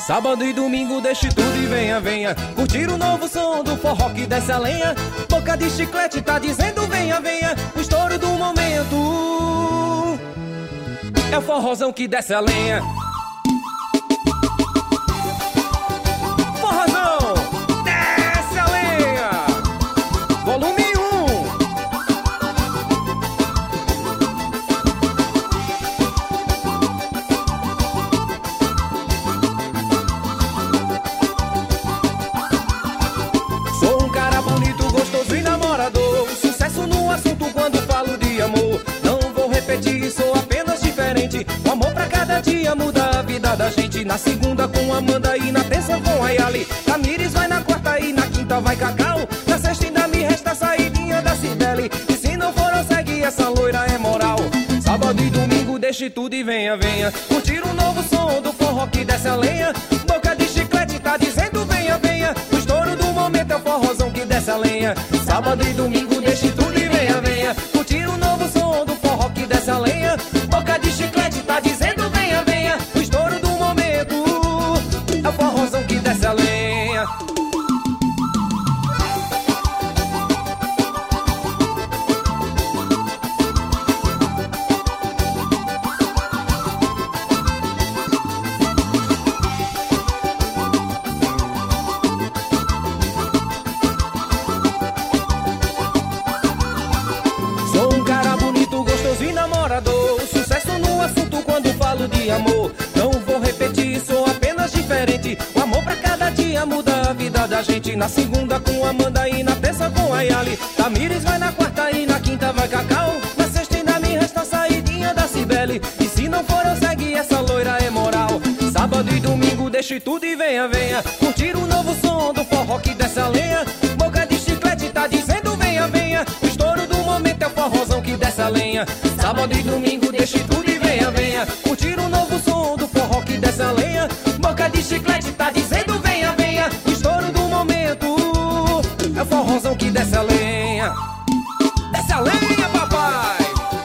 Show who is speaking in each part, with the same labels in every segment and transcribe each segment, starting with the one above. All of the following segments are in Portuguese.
Speaker 1: Sábado e domingo deixe tudo e venha, venha curtir o novo som do forró que desce a lenha. Boca de chiclete tá dizendo venha, venha, o estouro do momento é o forrozão que desce a lenha. Forrozão, desce a lenha, volume 1. Sou um cara bonito, gostoso e namorador, sucesso no assunto quando falo de amor. Não vou repetir, sou apenas diferente. O amor pra cada dia muda a vida da gente. Na segunda com Amanda e na terça com a Yali. Tamires vai na quarta e na quinta vai Cacau. Na sexta ainda me resta a saidinha da Cibele. E se não for eu segue, essa loira é moral. Sábado e domingo deixe tudo e venha, venha curtir um novo som do forró que desce a lenha. Boca de chiclete tá dizendo venha, venha, o estouro do momento é o forrozão que desce a lenha. Sábado e domingo deixe tudo e venha, venha curtir um novo som do forró que desce a lenha. Boca de chiclete tá dizendo venha, venha, o estouro do momento é o forrozão que desce a lenha. Sou um cara bonito, gostoso e namorador, sucesso no assunto quando falo de amor. Não vou repetir, sou apenas diferente. O amor pra cada dia muda a vida da gente. Na segunda com Amanda e na terça com a Yali. Tamires vai na quarta e na quinta vai Cacau. Na sexta ainda me resta a saidinha da Cibele. E se não for eu segue, essa loira é moral. Sábado e domingo deixe tudo e venha, venha curtir o novo som do forró que desce a lenha. Boca de chiclete tá dizendo venha, venha, o estouro do momento é o forrozão que desce a lenha. Sábado e domingo deixe tudo e venha, venha curtir o novo som do forró que desce a lenha. Boca de chiclete tá dizendo venha, venha, o estouro do momento é o forrozão que desce a lenha. Desce a lenha, papai!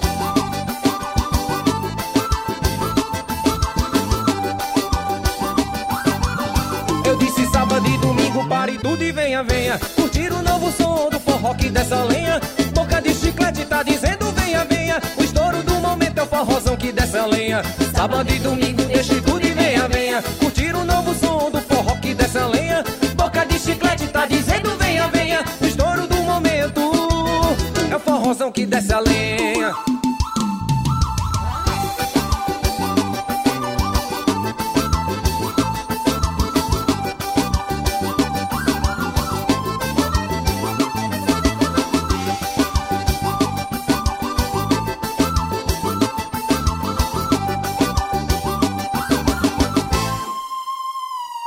Speaker 1: Eu disse sábado e domingo, pare tudo e venha, venha curtir o novo som do forró que desce a lenha. Boca de chiclete tá dizendo venha, venha, o estouro do momento é o forrozão que desce a lenha. Sábado e domingo deixe tudo e